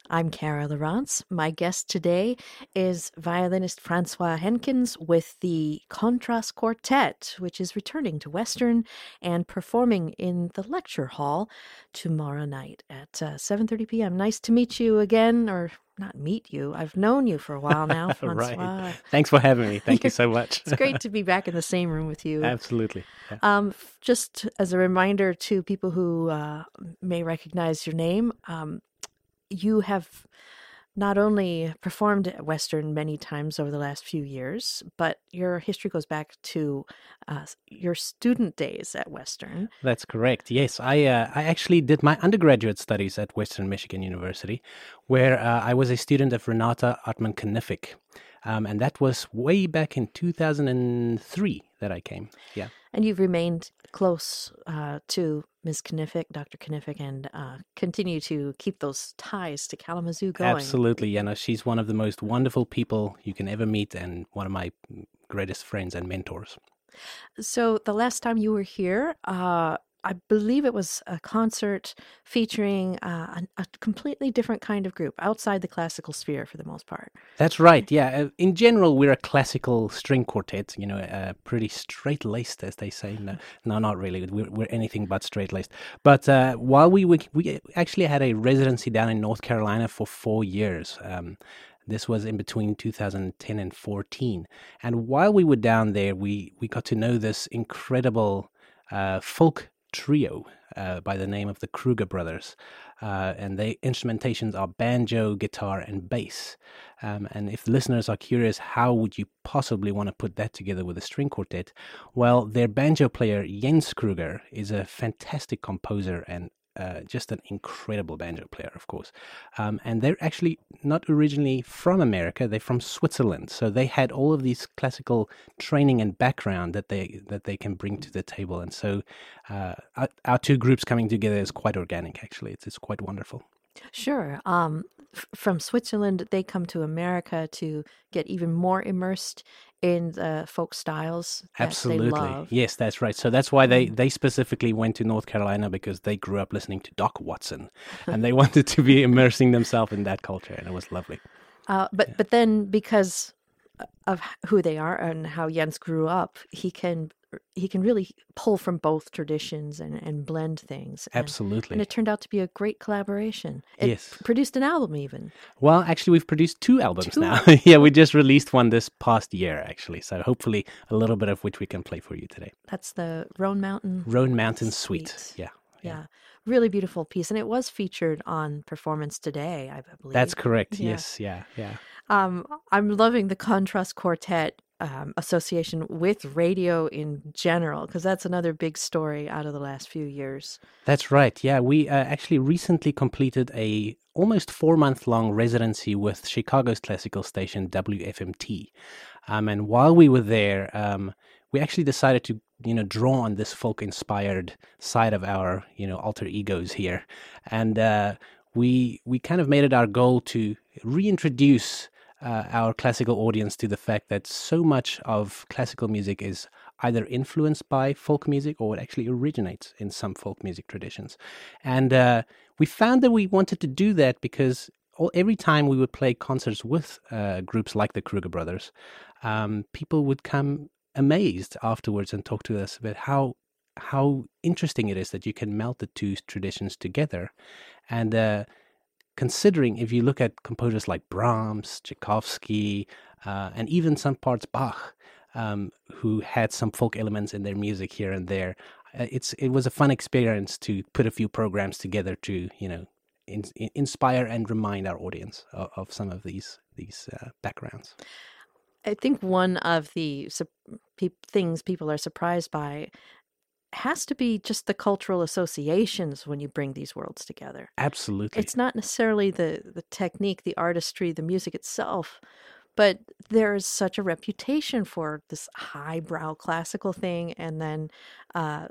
I'm Cara Lawrence. My guest today is violinist Francois Henkins with the Contrast Quartet, which is returning to Western and performing in the lecture hall tomorrow night at 7:30 p.m. Nice to meet you again, or not meet you. I've known you for a while now, Right. Francois. Thanks for having me. Thank you You're- so much. it's great to be back in the same room with you. Absolutely. Yeah. Just as a reminder to people who may recognize your name, you have not only performed at Western many times over the last few years, but your history goes back to your student days at Western. That's correct. Yes, I actually did my undergraduate studies at Western Michigan University, where I was a student of Renata Artman Kniffick. And that was way back in 2003 that I came. Yeah. And you've remained close to Ms. Kniffick, Dr. Kniffick, and continue to keep those ties to Kalamazoo going. Absolutely. Yeah, no, she's one of the most wonderful people you can ever meet and one of my greatest friends and mentors. So the last time you were here, I believe it was a concert featuring a completely different kind of group outside the classical sphere for the most part. That's right. Yeah. In general, we're a classical string quartet, pretty straight-laced, as they say. No, not really. We're anything but straight-laced. But while we actually had a residency down in North Carolina for 4 years. This was in between 2010 and 14. And while we were down there, we got to know this incredible folk trio by the name of the Kruger Brothers. And their instrumentations are banjo, guitar, and bass. And if listeners are curious, how would you possibly want to put that together with a string quartet? Well, their banjo player, Jens Kruger, is a fantastic composer and just an incredible banjo player, of course. And they're actually not originally from America; they're from Switzerland. So they had all of these classical training and background that they can bring to the table. And so our two groups coming together is quite organic. Actually, it's quite wonderful. Sure. From Switzerland, they come to America to get even more immersed in the folk styles that they Absolutely. love. Yes, that's right. So that's why they specifically went to North Carolina, because they grew up listening to Doc Watson and they wanted to be immersing themselves in that culture, and it was lovely. But then because of who they are and how Jens grew up, he can really pull from both traditions and blend things. And Absolutely. it turned out to be a great collaboration. It Yes. produced an album even. Well, actually, we've produced 2 albums Two now. Yeah, we just released one this past year, actually. So hopefully a little bit of which we can play for you today. That's the Roan Mountain. Roan Mountain Suite. Yeah. Yeah. Really beautiful piece. And it was featured on Performance Today, I believe. That's correct. Yeah. Yes. Yeah. Yeah. I'm loving the Contrast Quartet association with radio in general, because that's another big story out of the last few years. That's right. Yeah, we actually recently completed a almost 4-month long residency with Chicago's classical station WFMT. And while we were there, we actually decided to draw on this folk inspired side of our alter egos here, and we kind of made it our goal to reintroduce our classical audience to the fact that so much of classical music is either influenced by folk music or it actually originates in some folk music traditions. And we found that we wanted to do that because every time we would play concerts with groups like the Kruger Brothers, people would come amazed afterwards and talk to us about how interesting it is that you can melt the two traditions together. And considering if you look at composers like Brahms, Tchaikovsky, and even some parts Bach, who had some folk elements in their music here and there, it was a fun experience to put a few programs together to inspire and remind our audience of some of these backgrounds. I think one of the things people are surprised by has to be just the cultural associations when you bring these worlds together. Absolutely. It's not necessarily the technique, the artistry, the music itself, but there is such a reputation for this highbrow classical thing, and then a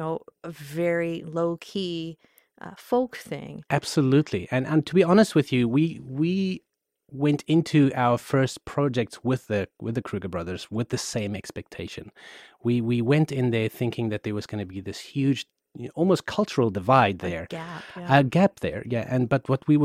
very low key folk thing. Absolutely. And to be honest with you, we went into our first projects with the Kruger Brothers with the same expectation. We went in there thinking that there was going to be this huge, almost cultural divide there, Gap, a gap there. Yeah, but what we were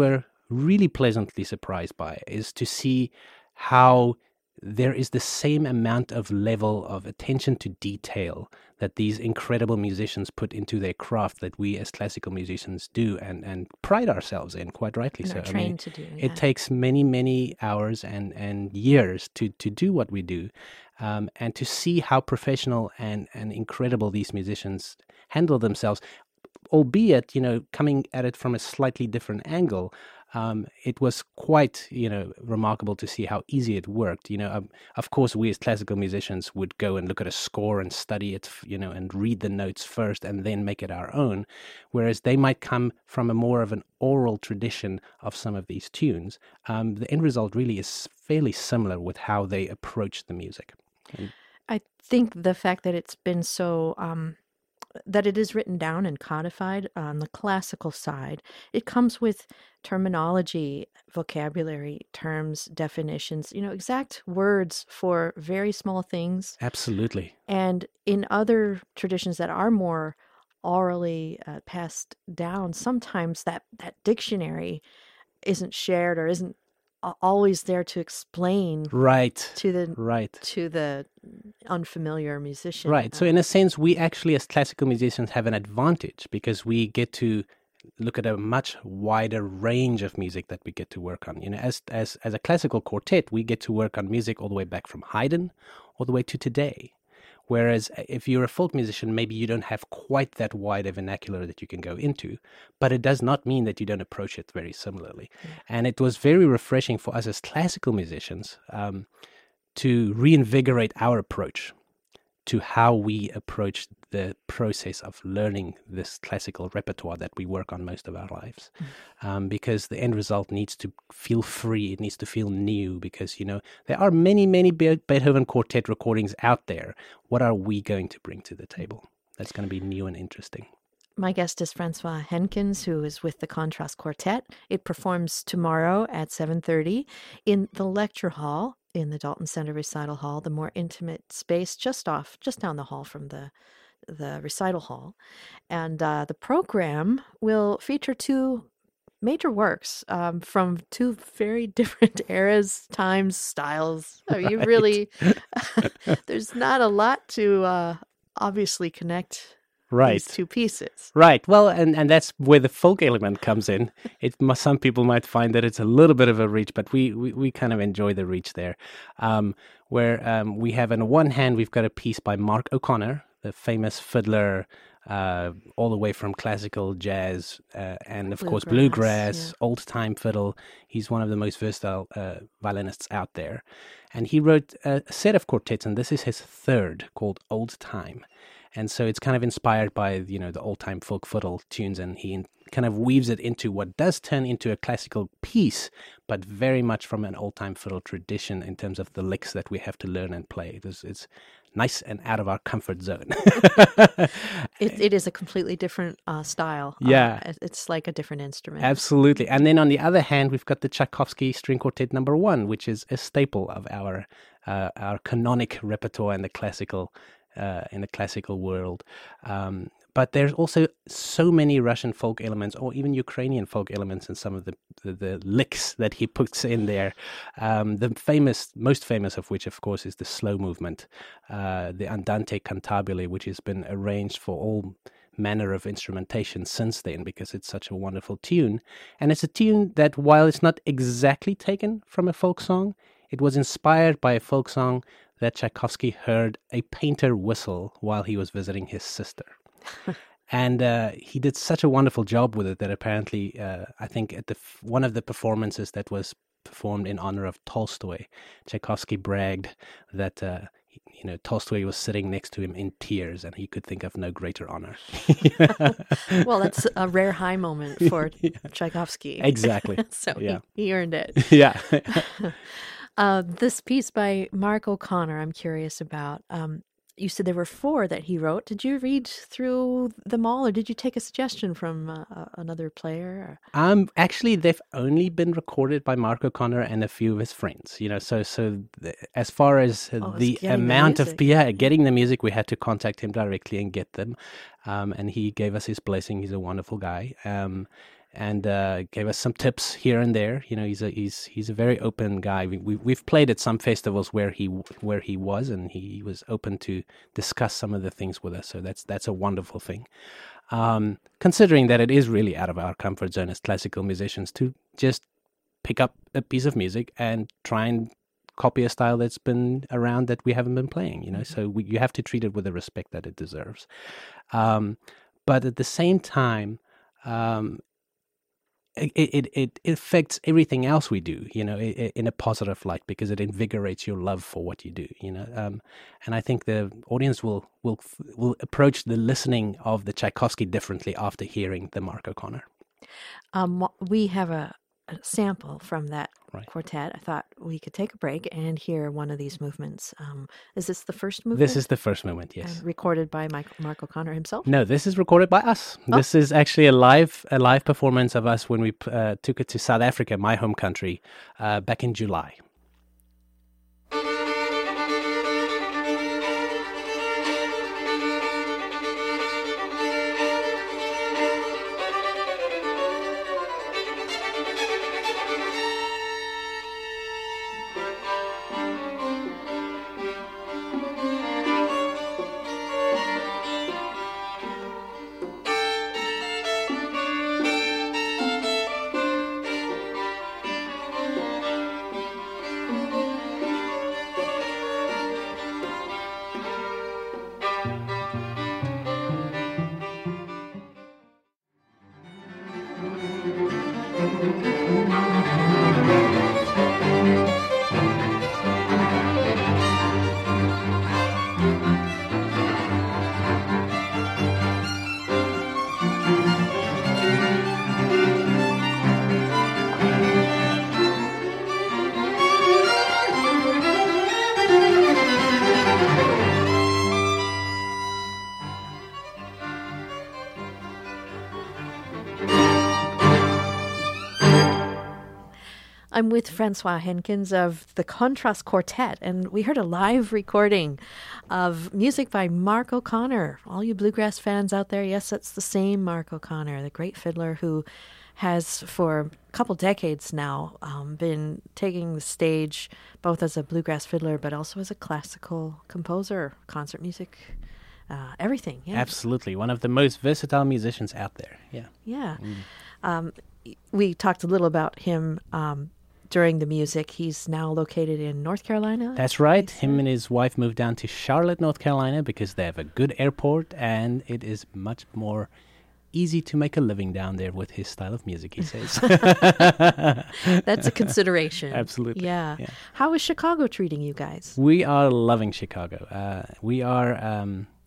really pleasantly surprised by is to see how there is the same amount of level of attention to detail that these incredible musicians put into their craft that we as classical musicians do and pride ourselves in, quite rightly And so. are trained to do. It takes many, many hours and years to do what we do. And to see how professional and incredible these musicians handle themselves, albeit, coming at it from a slightly different angle, it was quite, remarkable to see how easy it worked. Of course, we as classical musicians would go and look at a score and study it, and read the notes first and then make it our own. Whereas they might come from a more of an oral tradition of some of these tunes. The end result really is fairly similar with how they approach the music. I think the fact that it's been so that it is written down and codified on the classical side, it comes with terminology, vocabulary, terms, definitions, exact words for very small things. Absolutely. And in other traditions that are more orally passed down, sometimes that dictionary isn't shared or isn't always there to explain to the unfamiliar musician. Right. So in a sense, we actually as classical musicians have an advantage because we get to look at a much wider range of music that we get to work on. As a classical quartet, we get to work on music all the way back from Haydn all the way to today. Whereas if you're a folk musician, maybe you don't have quite that wide a vernacular that you can go into, but it does not mean that you don't approach it very similarly. Yeah. And it was very refreshing for us as classical musicians to reinvigorate our approach to how we approach the process of learning this classical repertoire that we work on most of our lives. Because the end result needs to feel free, it needs to feel new, because, there are many, many Beethoven quartet recordings out there. What are we going to bring to the table that's going to be new and interesting? My guest is Francois Henkens, who is with the Contrast Quartet. It performs tomorrow at 7:30 in the lecture hall in the Dalton Center Recital Hall, the more intimate space just down the hall from the recital hall. And the program will feature two major works from two very different eras, times, styles. You really, there's not a lot to obviously connect these two pieces. Right. Well, and that's where the folk element comes in. Some people might find that it's a little bit of a reach, but we kind of enjoy the reach there. Where we have, on one hand, we've got a piece by Mark O'Connor, the famous fiddler, all the way from classical jazz and, of course, bluegrass, old-time fiddle. He's one of the most versatile violinists out there. And he wrote a set of quartets, and this is his third, called Old Time. And so it's kind of inspired by, the old-time folk fiddle tunes, and he kind of weaves it into what does turn into a classical piece, but very much from an old-time fiddle tradition in terms of the licks that we have to learn and play. It's nice and out of our comfort zone. It is a completely different style. Yeah. It's like a different instrument. Absolutely. And then on the other hand, we've got the Tchaikovsky String Quartet No. 1, which is a staple of our canonic repertoire in the classical world. But there's also so many Russian folk elements, or even Ukrainian folk elements in some of the licks that he puts in there. The most famous of which, of course, is the slow movement, the Andante Cantabile, which has been arranged for all manner of instrumentation since then, because it's such a wonderful tune. And it's a tune that, while it's not exactly taken from a folk song, it was inspired by a folk song that Tchaikovsky heard a painter whistle while he was visiting his sister. And he did such a wonderful job with it that apparently, I think at one of the performances that was performed in honor of Tolstoy, Tchaikovsky bragged that Tolstoy was sitting next to him in tears, and he could think of no greater honor. Well, that's a rare high moment for Tchaikovsky. Exactly. So he earned it. Yeah. This piece by Mark O'Connor, I'm curious about. You said there were 4 that he wrote. Did you read through them all, or did you take a suggestion from another player? Actually, they've only been recorded by Mark O'Connor and a few of his friends. As far as the amount of getting the music, we had to contact him directly and get them. And he gave us his blessing. He's a wonderful guy. and gave us some tips here and there. You know, he's a very open guy. We've played at some festivals where he was, and he was open to discuss some of the things with us. So that's a wonderful thing. Considering that it is really out of our comfort zone as classical musicians to just pick up a piece of music and try and copy a style that's been around that we haven't been playing, you know. So you have to treat it with the respect that it deserves. But at the same time, it affects everything else we do, you know, in a positive light, because it invigorates your love for what you do, you know. And I think the audience will approach the listening of the Tchaikovsky differently after hearing the Mark O'Connor. We have a sample from that Right. quartet. I thought we could take a break and hear one of these movements. Is this the first movement? This is the first movement, yes. Recorded by Mark O'Connor himself? No, this is recorded by us. Oh. This is actually a live performance of us when we took it to South Africa, my home country, back in July. I'm with Francois Henkins of the Contrast Quartet, and we heard a live recording of music by Mark O'Connor. All you bluegrass fans out there, yes, that's the same Mark O'Connor, the great fiddler who has for a couple decades now been taking the stage both as a bluegrass fiddler but also as a classical composer, concert music, everything. Yeah. Absolutely. One of the most versatile musicians out there. Yeah. Yeah. We talked a little about him during the music. He's now located in North Carolina. That's right. Him and his wife moved down to Charlotte, North Carolina, because they have a good airport, and it is much more easy to make a living down there with his style of music, he says. That's a consideration. Absolutely. Yeah. How is Chicago treating you guys? We are loving Chicago. We are...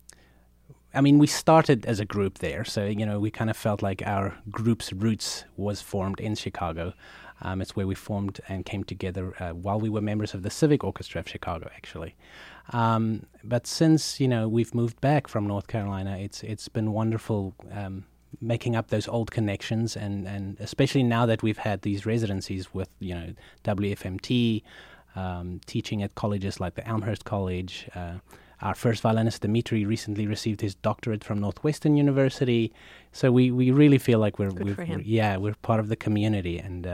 we started as a group there, so, you know, we kind of felt like our group's roots was formed in Chicago. It's where we formed and came together while we were members of the Civic Orchestra of Chicago, actually. But since, you know, we've moved back from North Carolina, it's been wonderful making up those old connections, and especially now that we've had these residencies with, you know, WFMT, teaching at colleges like the Elmhurst College. Our first violinist, Dimitri, recently received his doctorate from Northwestern University. So we really feel like we're part of the community, and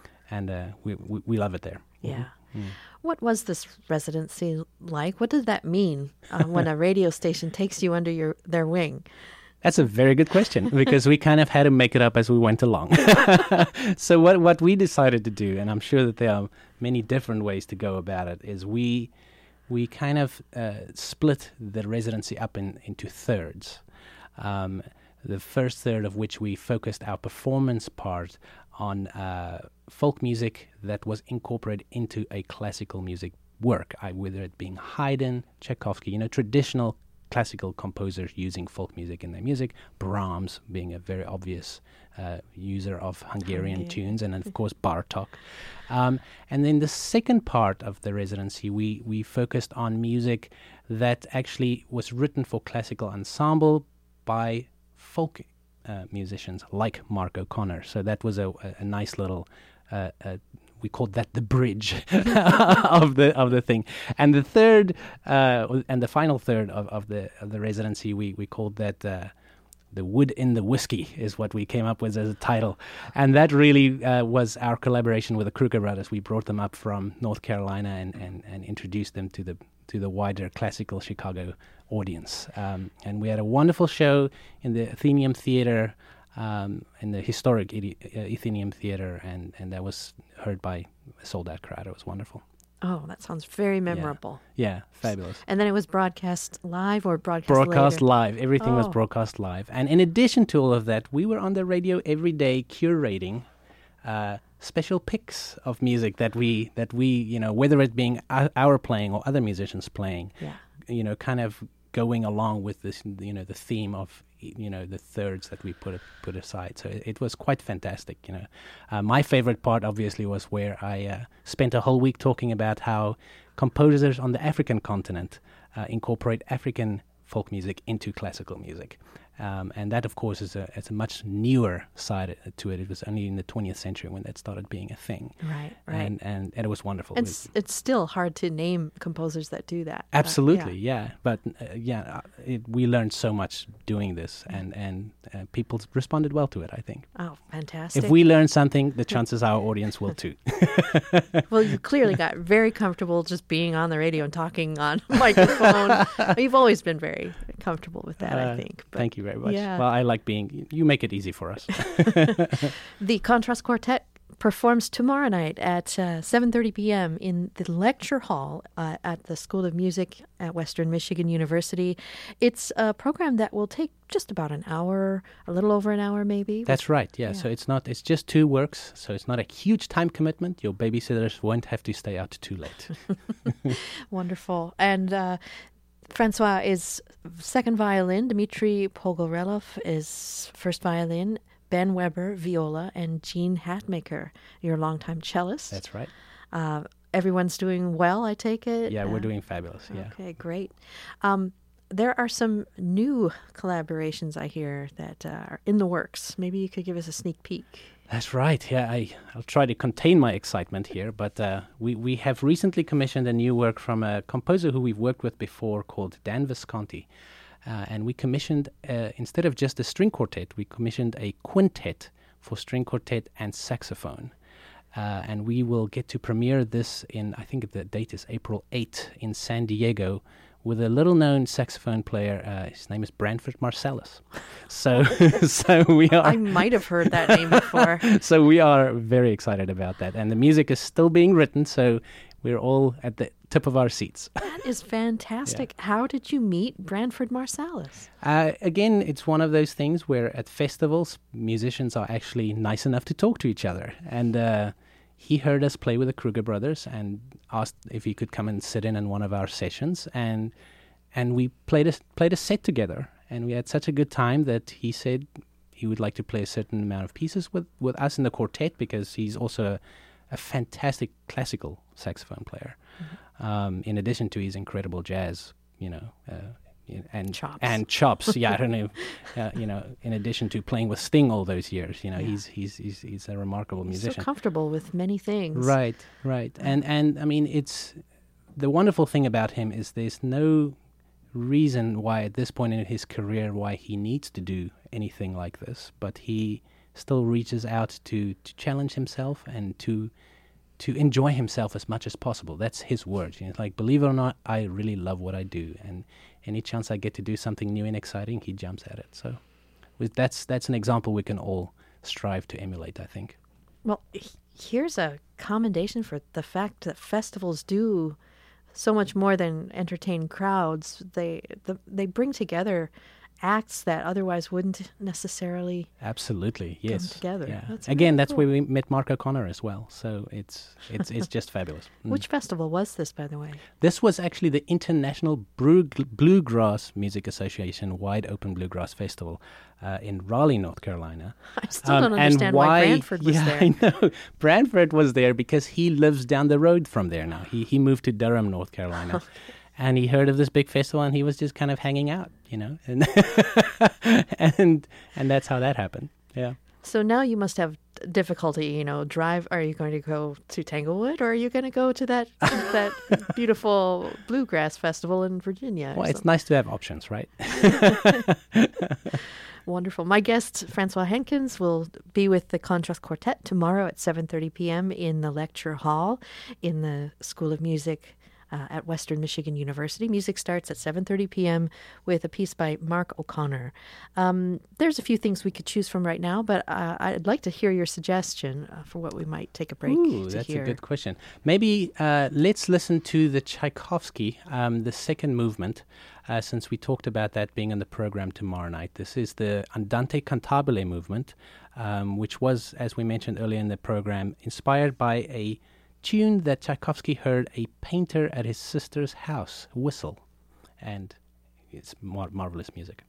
we love it there. Yeah. Mm-hmm. What was this residency like? What did that mean when a radio station takes you under their wing? That's a very good question, because we kind of had to make it up as we went along. So what we decided to do, and I'm sure that there are many different ways to go about it, is we kind of split the residency up into thirds. The first third of which we focused our performance part on folk music that was incorporated into a classical music work, whether it being Haydn, Tchaikovsky, you know, traditional classical composers using folk music in their music, Brahms being a very obvious user of Hungarian tunes, and then, of course, Bartók. And then the second part of the residency, we focused on music that actually was written for classical ensemble by folk musicians like Mark O'Connor. So that was a nice little... we called that the bridge of the thing. And the third and the final third of the residency, we called that The Wood in the Whiskey is what we came up with as a title. And that really was our collaboration with the Kruger Brothers. We brought them up from North Carolina and introduced them to the wider classical Chicago audience. And we had a wonderful show in the Athenaeum Theater, in the historic Athenaeum Theater, and that was heard by a sold-out crowd. It was wonderful. Oh, that sounds very memorable. Yeah, fabulous. And then it was broadcast live or broadcast later? Live. Everything was broadcast live. And in addition to all of that, we were on the radio every day curating special picks of music that we whether it being our playing or other musicians playing, kind of going along with this, the theme of the thirds that we put aside. So it was quite fantastic. My favorite part obviously was where I spent a whole week talking about how composers on the African continent incorporate African folk music into classical music. And that, of course, is a much newer side to it. It was only in the 20th century when that started being a thing. Right. And it was wonderful. It's still hard to name composers that do that. Absolutely, yeah. But, we learned so much doing this, and people responded well to it, I think. Oh, fantastic. If we learn something, the chances our audience will too. Well, you clearly got very comfortable just being on the radio and talking on a microphone. You've always been very comfortable with that, I think. But thank you very much. Yeah. Well, I like you make it easy for us. The Contrast Quartet performs tomorrow night at 7:30 p.m. in the lecture hall at the School of Music at Western Michigan University. It's a program that will take just about an hour, a little over an hour maybe. That's right, yeah. So it's just 2 works, so it's not a huge time commitment. Your babysitters won't have to stay out too late. Wonderful. And Francois is second violin, Dmitry Pogorelov is first violin, Ben Weber, viola, and Gene Hatmaker, your longtime cellist. That's right. Everyone's doing well, I take it? Yeah, we're doing fabulous, yeah. Okay, great. There are some new collaborations, I hear, that are in the works. Maybe you could give us a sneak peek. That's right, yeah. I'll try to contain my excitement here, but we have recently commissioned a new work from a composer who we've worked with before called Dan Visconti. And we commissioned, instead of just a string quartet, we commissioned a quintet for string quartet and saxophone. And we will get to premiere this I think the date is April 8 in San Diego, with a little-known saxophone player. His name is Branford Marsalis. So we are... I might have heard that name before. So we are very excited about that. And the music is still being written, so we're all at the tip of our seats. That is fantastic. Yeah. How did you meet Branford Marsalis? Again, it's one of those things where at festivals, musicians are actually nice enough to talk to each other. And he heard us play with the Kruger Brothers and asked if he could come and sit in one of our sessions. And we played a set together. And we had such a good time that he said he would like to play a certain amount of pieces with us in the quartet, because he's also a fantastic classical saxophone player, in addition to his incredible jazz, and chops. Yeah, I don't know, in addition to playing with Sting all those years, he's a remarkable musician. So comfortable with many things. Right. And I mean, it's the wonderful thing about him is there's no reason why at this point in his career why he needs to do anything like this, but he still reaches out to challenge himself and to enjoy himself as much as possible. That's his word. It's like, believe it or not, I really love what I do, and any chance I get to do something new and exciting, he jumps at it. So that's an example we can all strive to emulate, I think. Well, here's a commendation for the fact that festivals do so much more than entertain crowds. They bring together acts that otherwise wouldn't necessarily absolutely yes come together. Yeah. That's Again, that's cool. where we met Mark O'Connor as well. So it's just fabulous. Which festival was this, by the way? This was actually the International Bluegrass Music Association Wide Open Bluegrass Festival in Raleigh, North Carolina. I still don't understand why Branford was there. I know. Branford was there because he lives down the road from there now. He moved to Durham, North Carolina. And he heard of this big festival, and he was just kind of hanging out, and and that's how that happened. Yeah. So now you must have difficulty, drive. Are you going to go to Tanglewood, or are you going to go to that beautiful bluegrass festival in Virginia? Well, it's nice to have options, right? Wonderful. My guest, Francois Henkins, will be with the Contrast Quartet tomorrow at 7:30 p.m. in the lecture hall in the School of Music at Western Michigan University. Music starts at 7:30 p.m. with a piece by Mark O'Connor. There's a few things we could choose from right now, but I'd like to hear your suggestion for what we might take a break to that's hear. a good question. Maybe let's listen to the Tchaikovsky, the second movement, since we talked about that being on the program tomorrow night. This is the Andante Cantabile movement, which was, as we mentioned earlier in the program, inspired by a tune that Tchaikovsky heard a painter at his sister's house whistle, and it's marvelous music.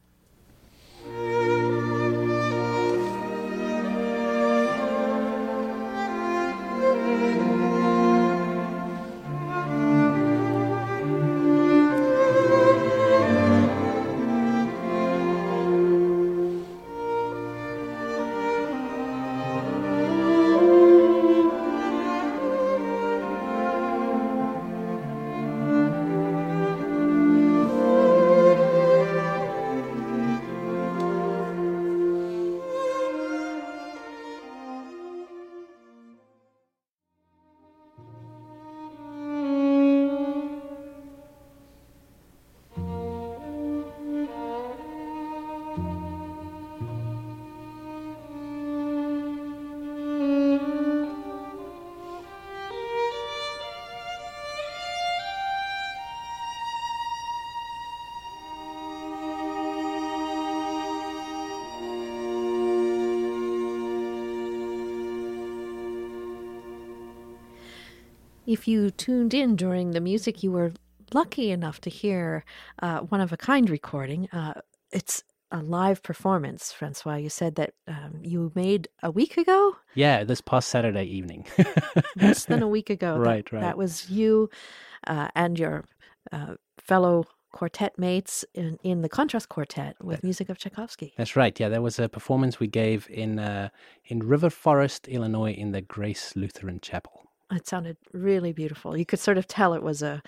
If you tuned in during the music, you were lucky enough to hear one-of-a-kind recording. It's a live performance, Francois. You said that you made a week ago? Yeah, this past Saturday evening. Less than a week ago. Right. That was you and your fellow quartet mates in the Contrast Quartet with music of Tchaikovsky. That's right. Yeah, that was a performance we gave in River Forest, Illinois, in the Grace Lutheran Chapel. It sounded really beautiful. You could sort of tell it was a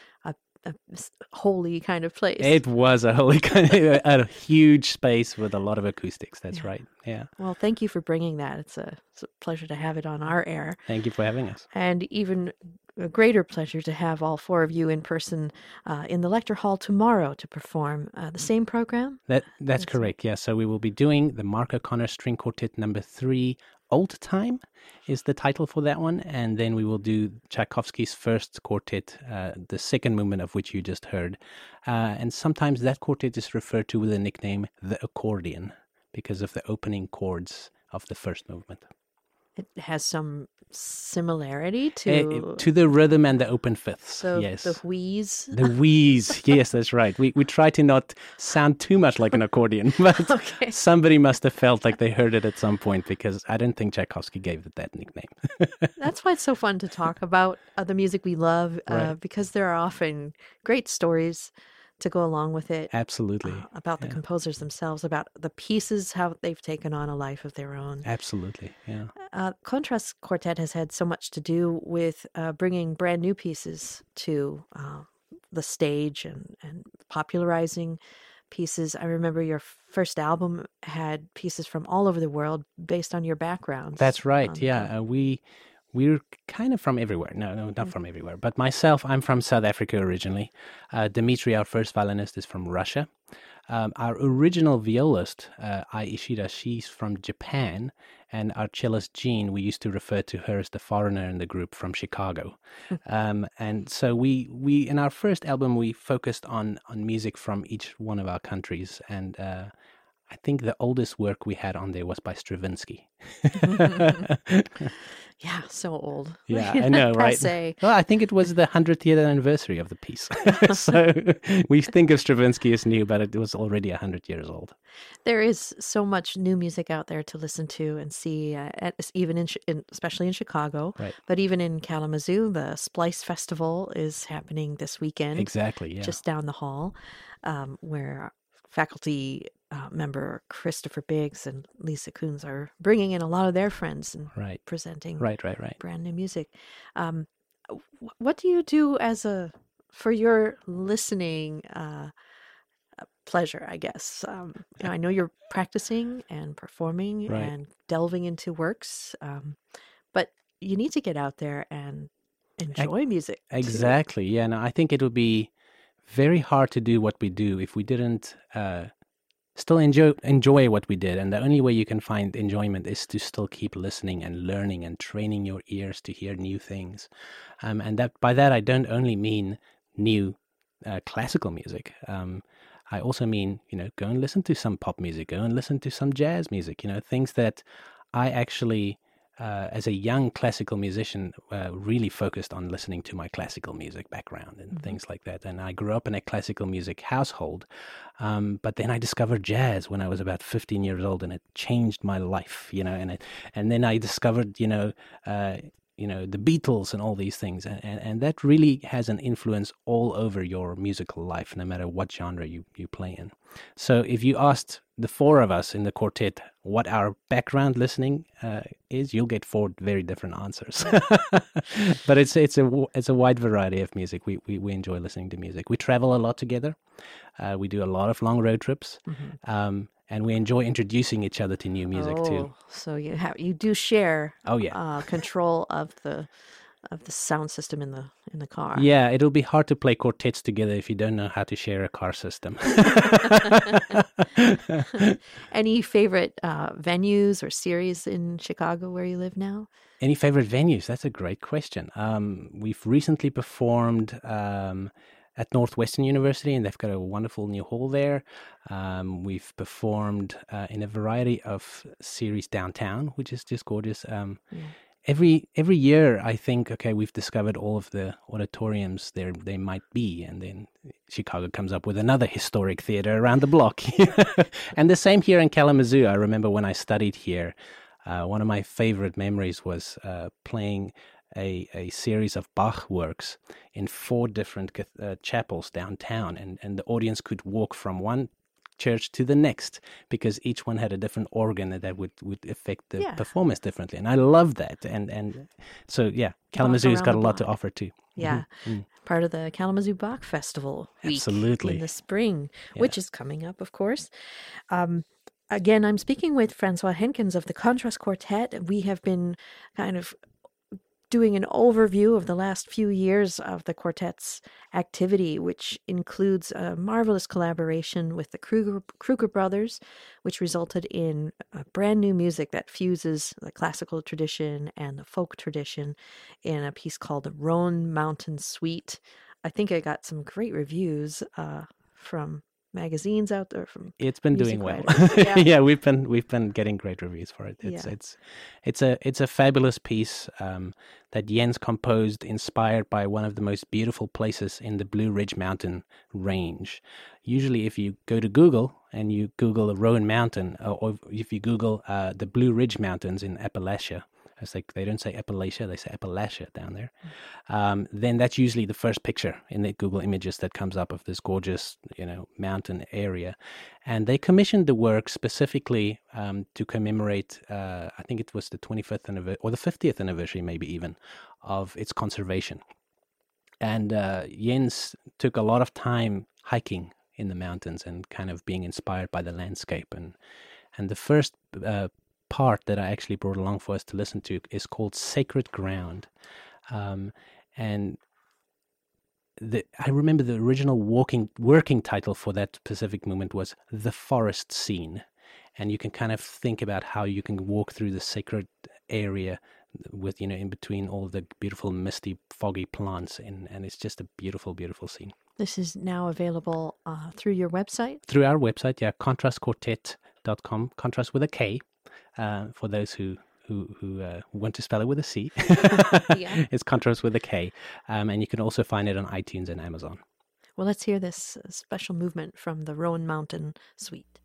holy kind of place. It was a holy kind of a huge space with a lot of acoustics. That's right. Yeah. Well, thank you for bringing that. It's a pleasure to have it on our air. Thank you for having us. And even a greater pleasure to have all four of you in person in the lecture hall tomorrow to perform the same program. That's correct. Yeah. So we will be doing the Mark O'Connor String Quartet number 3. Old Time is the title for that one, and then we will do Tchaikovsky's first quartet, the second movement of which you just heard, and sometimes that quartet is referred to with the nickname the accordion because of the opening chords of the first movement. It has some similarity to the rhythm and the open fifths. So yes, the wheeze. The wheeze. Yes, that's right. We try to not sound too much like an accordion, but somebody must have felt like they heard it at some point because I don't think Tchaikovsky gave it that nickname. That's why it's so fun to talk about the music we love because there are often great stories to go along with it. Absolutely. About the composers themselves, about the pieces, how they've taken on a life of their own. Absolutely, yeah. Contrast Quartet has had so much to do with bringing brand new pieces to the stage and popularizing pieces. I remember your first album had pieces from all over the world based on your background. That's right, yeah. We're kind of from everywhere. No, not from everywhere. But myself, I'm from South Africa originally. Dmitry, our first violinist, is from Russia. Our original violist, Ai Ishida, she's from Japan. And our cellist, Jean, we used to refer to her as the foreigner in the group from Chicago. And so we in our first album, we focused on music from each one of our countries. And I think the oldest work we had on there was by Stravinsky. Yeah, so old. Yeah, I know, right? Well, I think it was the 100th year anniversary of the piece. So we think of Stravinsky as new, but it was already 100 years old. There is so much new music out there to listen to and see, even especially in Chicago. Right. But even in Kalamazoo, the Splice Festival is happening this weekend. Exactly, yeah. Just down the hall, where faculty member Christopher Biggs and Lisa Coons are bringing in a lot of their friends and presenting brand new music. What do you do for your listening pleasure, I guess. I know you're practicing and performing Right. and delving into works, but you need to get out there and enjoy music too. Exactly. Yeah. No, I think it would be very hard to do what we do if we didn't still enjoy what we did. And the only way you can find enjoyment is to still keep listening and learning and training your ears to hear new things. And that by that I don't only mean new classical music. I also mean, go and listen to some pop music, go and listen to some jazz music, things that I actually, as a young classical musician, really focused on listening to my classical music background and things like that. And I grew up in a classical music household, but then I discovered jazz when I was about 15 years old, and it changed my life, and then I discovered, the Beatles and all these things. And that really has an influence all over your musical life, no matter what genre you play in. So if you asked the four of us in the quartet what our background listening is, you'll get four very different answers. But it's a wide variety of music. We enjoy listening to music. We travel a lot together. We do a lot of long road trips. And we enjoy introducing each other to new music too. So you do share control of the sound system in the car. Yeah, it'll be hard to play quartets together if you don't know how to share a car system. Any favorite venues or series in Chicago where you live now? Any favorite venues? That's a great question. We've recently performed at Northwestern University, and they've got a wonderful new hall there. We've performed in a variety of series downtown, which is just gorgeous. Every year, I think, we've discovered all of the auditoriums they might be, and then Chicago comes up with another historic theater around the block. And the same here in Kalamazoo. I remember when I studied here, one of my favorite memories was playing a series of Bach works in 4 different chapels downtown, and the audience could walk from one church to the next because each one had a different organ that would affect the performance differently. And I love that. And so, Kalamazoo's got a lot to offer too. Yeah. Part of the Kalamazoo Bach Festival week. Absolutely. In the spring, which is coming up, of course. Again, I'm speaking with Francois Henkens of the Contrast Quartet. We have been kind of doing an overview of the last few years of the quartet's activity, which includes a marvelous collaboration with the Kruger brothers, which resulted in a brand new music that fuses the classical tradition and the folk tradition in a piece called the Roan Mountain Suite. I think I got some great reviews from magazines out there. It's been doing well. Yeah. we've been getting great reviews for it. It's a fabulous piece that Jens composed, inspired by one of the most beautiful places in the Blue Ridge Mountain range. Usually, if you go to Google and you Google the Roan Mountain, or if you Google the Blue Ridge Mountains in Appalachia, it's like they don't say Appalachia, they say Appalachia down there. Then that's usually the first picture in the Google images that comes up of this gorgeous, mountain area. And they commissioned the work specifically to commemorate, I think it was the 25th anniversary, or the 50th anniversary maybe even, of its conservation. And Jens took a lot of time hiking in the mountains and kind of being inspired by the landscape. And the first part that I actually brought along for us to listen to is called Sacred Ground. And I remember the original working title for that specific movement was The Forest Scene. And you can kind of think about how you can walk through the sacred area with, in between all the beautiful, misty, foggy plants. And it's just a beautiful, beautiful scene. This is now available through your website? Through our website, contrastquartet.com, contrast with a K. For those who want to spell it with a C. It's Contrast with a K. And you can also find it on iTunes and Amazon. Well, let's hear this special movement from the Roan Mountain Suite.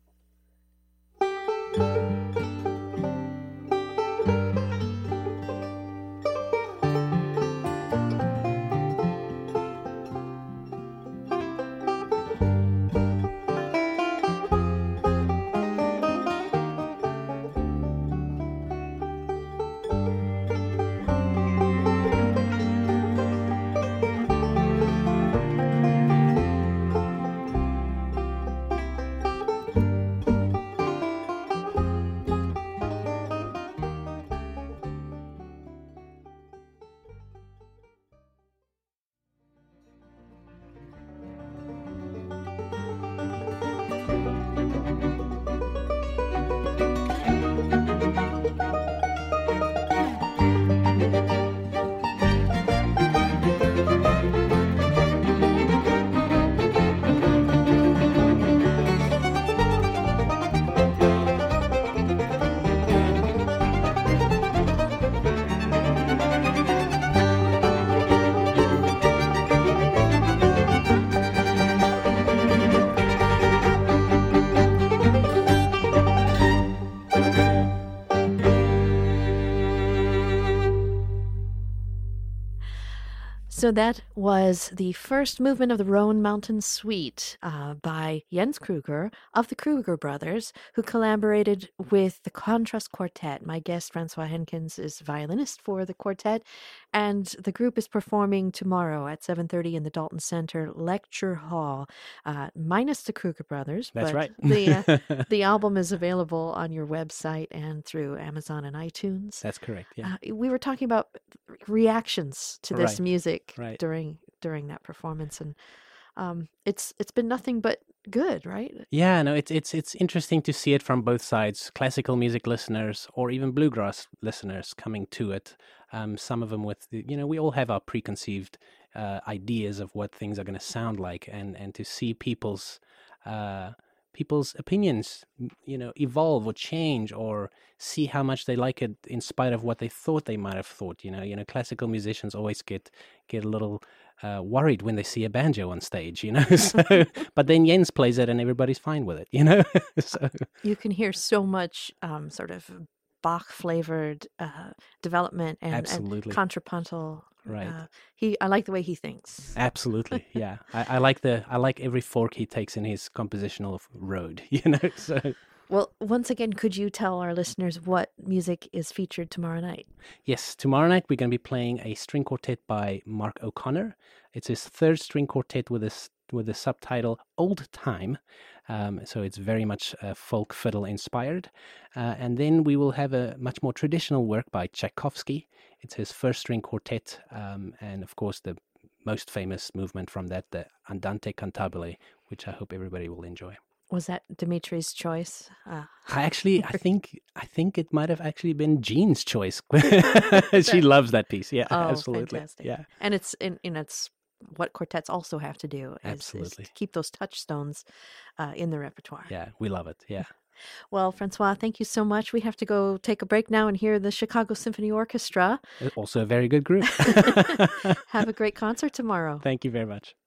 So that was the first movement of the Roan Mountain Suite by Jens Kruger of the Kruger Brothers, who collaborated with the Contrast Quartet. My guest, Francois Henkens, is violinist for the quartet, and the group is performing tomorrow at 7:30 in the Dalton Center Lecture Hall, minus the Kruger Brothers. That's but right. The album is available on your website and through Amazon and iTunes. That's correct, yeah. We were talking about reactions to this music during that performance, and it's been nothing but good, right? Yeah, no, it's interesting to see it from both sides. Classical music listeners or even bluegrass listeners coming to it. Some of them with we all have our preconceived ideas of what things are going to sound like, and to see people's opinions, evolve or change, or see how much they like it in spite of what they thought they might have thought. Classical musicians always get a little worried when they see a banjo on stage, So, but then Jens plays it and everybody's fine with it, So you can hear so much sort of Bach flavored development and contrapuntal. Right. I like the way he thinks. Absolutely, yeah. I like every fork he takes in his compositional road, So. Well, once again, could you tell our listeners what music is featured tomorrow night? Yes, tomorrow night we're going to be playing a string quartet by Mark O'Connor. It's his third string quartet with the subtitle Old Time. So it's very much folk fiddle inspired. And then we will have a much more traditional work by Tchaikovsky. It's his first string quartet. And of course, the most famous movement from that, the Andante Cantabile, which I hope everybody will enjoy. Was that Dimitri's choice? I think it might have actually been Jean's choice. She loves that piece. Yeah, absolutely. Fantastic. Yeah, and it's what quartets also have to do. Is to keep those touchstones in the repertoire. Yeah, we love it. Yeah. Well, Francois, thank you so much. We have to go take a break now and hear the Chicago Symphony Orchestra. Also a very good group. Have a great concert tomorrow. Thank you very much.